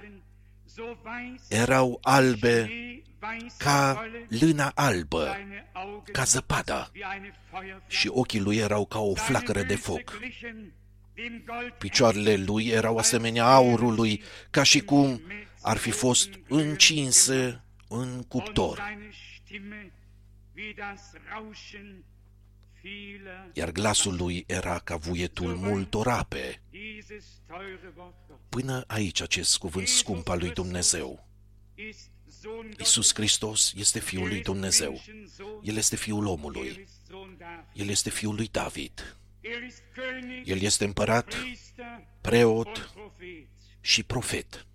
erau albe ca lâna albă, ca zăpada, și ochii lui erau ca o flacără de foc. Picioarele lui erau asemenea aurului, ca și cum ar fi fost încinse în cuptor. Iar glasul lui era ca vuietul multor ape. Până aici acest cuvânt scump al lui Dumnezeu. Iisus Hristos este Fiul lui Dumnezeu. El este Fiul omului. El este Fiul lui David. El este împărat, preot și profet.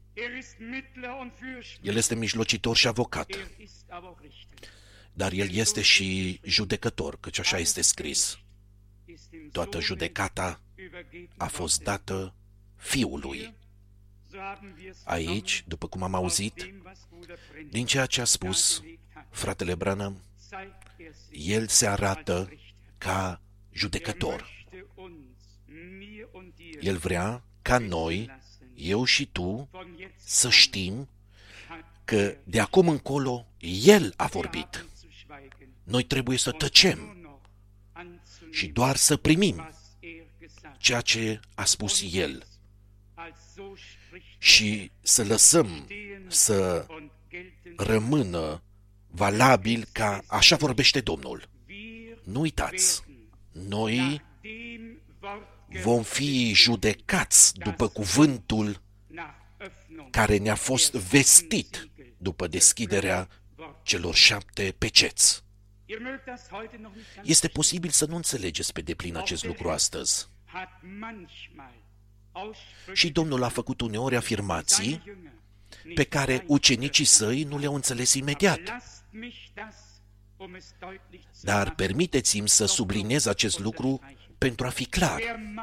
El este mijlocitor și avocat. Dar el este și judecător, căci așa este scris. Toată judecata a fost dată Fiului. Aici, după cum am auzit, din ceea ce a spus fratele Branham, el se arată ca judecător. El vrea ca noi, eu și tu, să știm că de acum încolo el a vorbit. Noi trebuie să tăcem și doar să primim ceea ce a spus el și să lăsăm să rămână valabil ca așa vorbește Domnul. Nu uitați, noi vom fi judecați după cuvântul care ne-a fost vestit după deschiderea celor șapte peceți. Este posibil să nu înțelegeți pe deplin acest lucru astăzi. Și Domnul a făcut uneori afirmații pe care ucenicii săi nu le-au înțeles imediat. Dar permiteți-mi să subliniez acest lucru pentru a fi clar.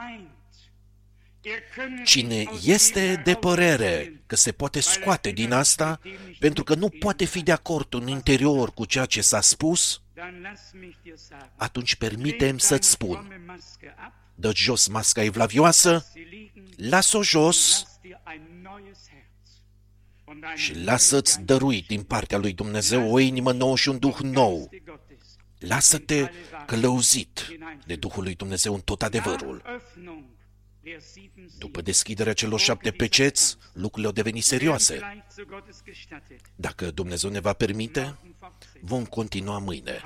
Cine este de părere că se poate scoate din asta pentru că nu poate fi de acord în interior cu ceea ce s-a spus, atunci permite-mi să-ți spun: dă jos masca evlavioasă, lasă-o jos și lasă-ți dărui din partea lui Dumnezeu o inimă nouă și un duh nou. Lasă-te călăuzit de Duhul lui Dumnezeu în tot adevărul. După deschiderea celor șapte peceți, lucrurile au devenit serioase. Dacă Dumnezeu ne va permite, vom continua mâine.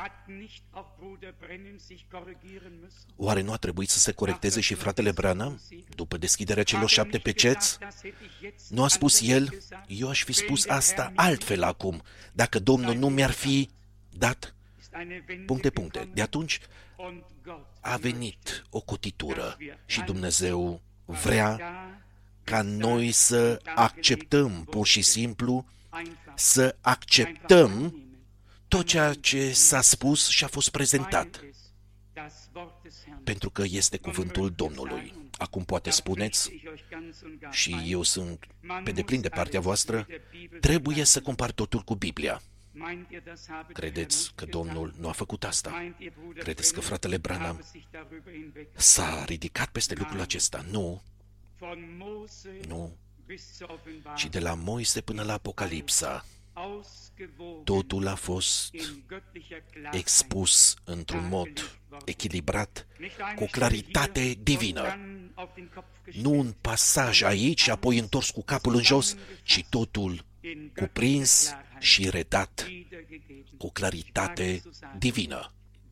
Oare nu a trebuit să se corecteze și fratele Branham după deschiderea celor șapte peceți? Nu a spus el: eu aș fi spus asta altfel acum, dacă Domnul nu mi-ar fi dat puncte, puncte. De atunci a venit o cotitură și Dumnezeu vrea ca noi să acceptăm, pur și simplu, să acceptăm tot ceea ce s-a spus și a fost prezentat. Pentru că este cuvântul Domnului. Acum poate spuneți, și eu sunt pe deplin de partea voastră, trebuie să compar totul cu Biblia. Credeți că Domnul nu a făcut asta? Credeți că fratele Branham s-a ridicat peste lucrul acesta? Nu. Nu. Și de la Moise până la Apocalipsa, totul a fost expus într-un mod echilibrat, cu o claritate divină. Nu un pasaj aici, apoi întors cu capul în jos, ci totul cuprins și redat cu claritate divină.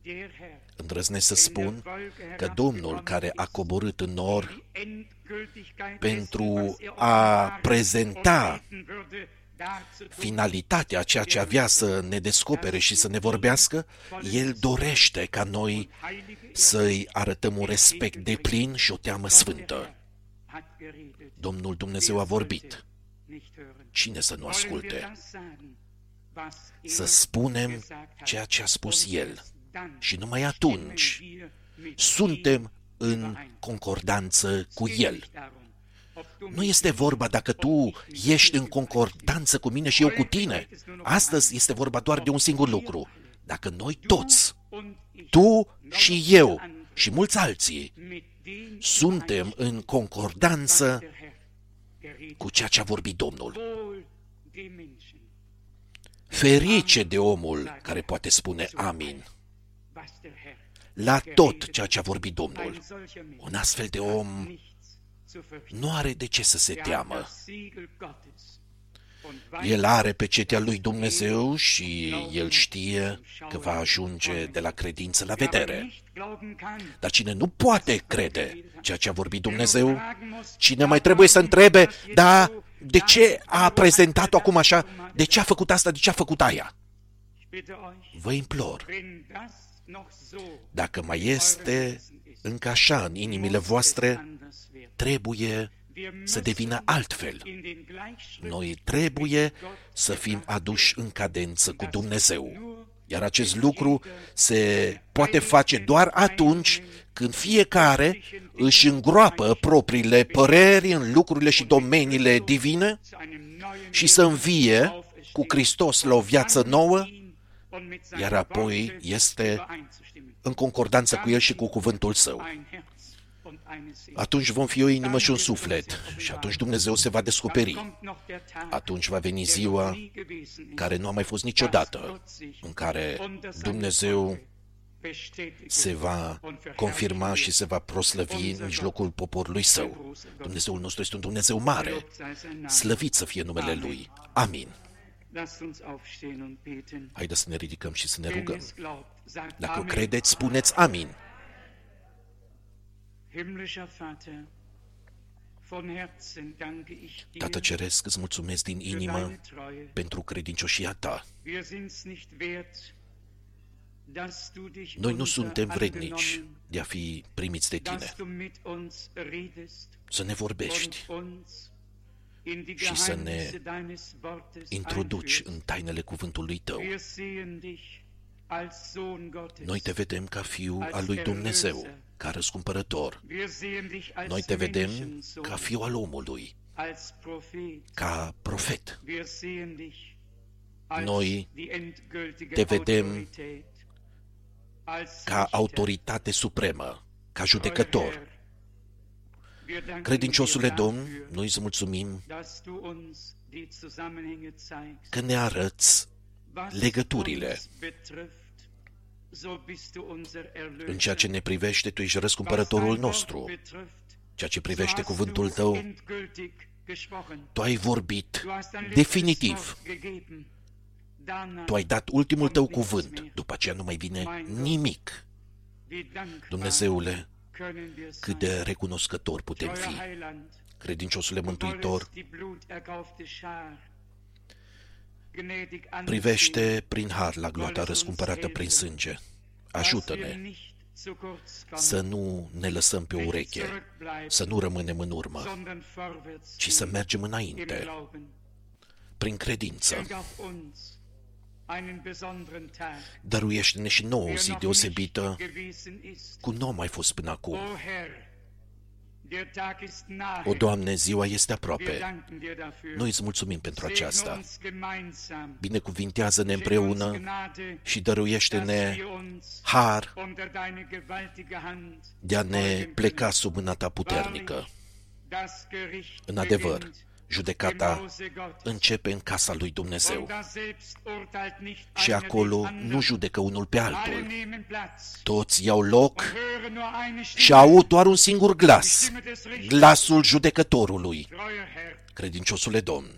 Îndrăznesc să spun că Domnul care a coborât în nor pentru a prezenta finalitatea, ceea ce avea să ne descopere și să ne vorbească, El dorește ca noi să-i arătăm un respect deplin și o teamă sfântă. Domnul Dumnezeu a vorbit. Cine să nu asculte? Să spunem ceea ce a spus El. Și numai atunci suntem în concordanță cu El. Nu este vorba dacă tu ești în concordanță cu mine și eu cu tine. Astăzi este vorba doar de un singur lucru. Dacă noi toți, tu și eu și mulți alții, suntem în concordanță cu ceea ce a vorbit Domnul. Ferice de omul care poate spune amin la tot ceea ce a vorbit Domnul. Un astfel de om nu are de ce să se teamă. El are pecetea lui Dumnezeu și el știe că va ajunge de la credință la vedere. Dar cine nu poate crede ceea ce a vorbit Dumnezeu, cine mai trebuie să întrebe, dar de ce a prezentat-o acum așa? De ce a făcut asta? De ce a făcut aia? Vă implor, dacă mai este încă așa în inimile voastre, trebuie să devină altfel. Noi trebuie să fim aduși în cadență cu Dumnezeu. Iar acest lucru se poate face doar atunci când fiecare își îngroapă propriile păreri în lucrurile și domeniile divine și să învie cu Hristos la o viață nouă, iar apoi este în concordanță cu El și cu cuvântul Său. Atunci vom fi o inimă și un suflet și atunci Dumnezeu se va descoperi. Atunci va veni ziua care nu a mai fost niciodată, în care Dumnezeu se va confirma și se va proslăvi în mijlocul poporului Său. Dumnezeul nostru este un Dumnezeu mare. Slăvit să fie numele Lui. Amin. Haideți să ne ridicăm și să ne rugăm. Dacă credeți, spuneți amin. Tată Ceresc, îți mulțumesc din inimă pentru credincioșia Ta. Noi nu suntem vrednici de a fi primiți de Tine, să ne vorbești și să ne introduci în tainele cuvântului Tău. Noi Te vedem ca Fiul al lui Dumnezeu, ca răscumpărător. Noi Te vedem ca Fiul al omului, ca profet. Noi Te vedem ca autoritate supremă, ca judecător. Credinciosule Domn, noi îți mulțumim că ne arăți legăturile. În ceea ce ne privește, Tu ești răscumpărătorul nostru. Ceea ce privește cuvântul Tău, Tu ai vorbit definitiv. Tu ai dat ultimul Tău cuvânt. După aceea nu mai vine nimic. Dumnezeule, cât de recunoscători putem fi. Credinciosule Mântuitor, privește prin har la gloata răscumpărată prin sânge. Ajută-ne să nu ne lăsăm pe ureche, să nu rămânem în urmă, ci să mergem înainte, prin credință. Dăruiește-ne și nouă o zi deosebită, cum nu a mai fost până acum. O, Doamne, ziua este aproape. Noi îți mulțumim pentru aceasta. Binecuvintează-ne împreună și dăruiește-ne har de a ne pleca sub mâna Ta puternică. În adevăr, judecata începe în casa lui Dumnezeu. Și acolo nu judecă unul pe altul. Toți iau loc și aud doar un singur glas, glasul judecătorului. Credinciosule Domn,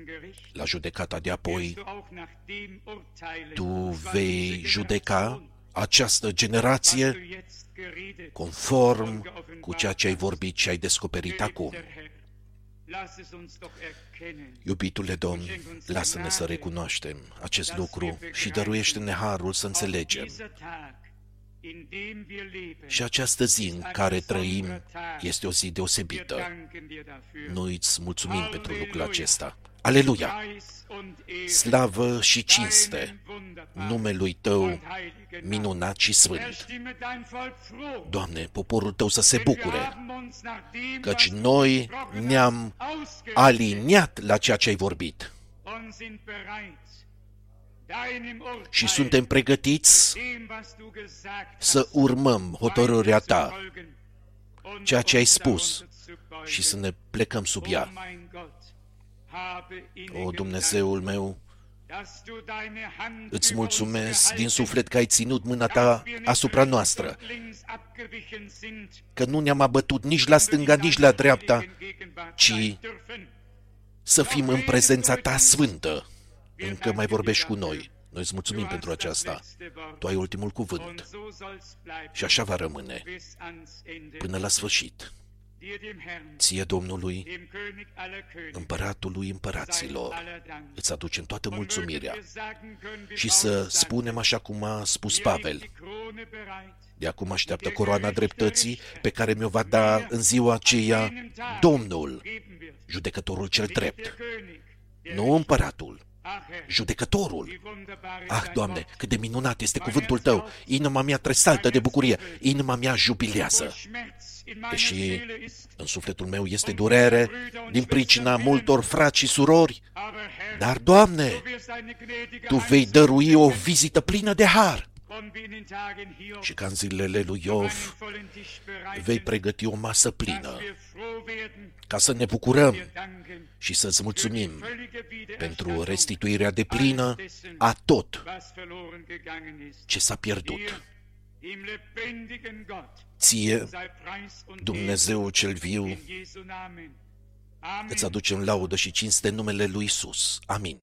la judecata de apoi, Tu vei judeca această generație conform cu ceea ce ai vorbit și ai descoperit acum. Iubitule Domn, lasă-ne să recunoaștem acest lucru și dăruiește-ne harul să înțelegem. Și această zi în care trăim este o zi deosebită. Noi îți mulțumim pentru lucrul acesta. Aleluia! Slavă și cinste numelui Tău minunat și sfânt. Doamne, poporul Tău să se bucure, căci noi ne-am aliniat la ceea ce ai vorbit și suntem pregătiți să urmăm hotărârea Ta, ceea ce ai spus, și să ne plecăm sub ea. O, Dumnezeul meu, îți mulțumesc din suflet că ai ținut mâna Ta asupra noastră, că nu ne-am abătut nici la stânga, nici la dreapta, ci să fim în prezența Ta sfântă. Încă mai vorbești cu noi. Noi îți mulțumim pentru aceasta. Tu ai ultimul cuvânt. Și așa va rămâne până la sfârșit. Ție, Domnului, Împăratului împăraților, îți aducem toată mulțumirea. Și să spunem așa cum a spus Pavel: de acum așteaptă coroana dreptății pe care mi-o va da în ziua aceea Domnul, judecătorul cel drept. Nu împăratul, judecătorul. Ah, Doamne, cât de minunat este cuvântul Tău! Inima mea tresaltă de bucurie, inima mea jubilează. Deși în sufletul meu este durere din pricina multor frați și surori, dar, Doamne, Tu vei dărui o vizită plină de har. Și ca în zilele lui Iov vei pregăti o masă plină, ca să ne bucurăm și să-ți mulțumim pentru restituirea deplină a tot ce s-a pierdut. Ție, Dumnezeu cel viu, îți aducem laudă și cinste în numele lui Iisus. Amin.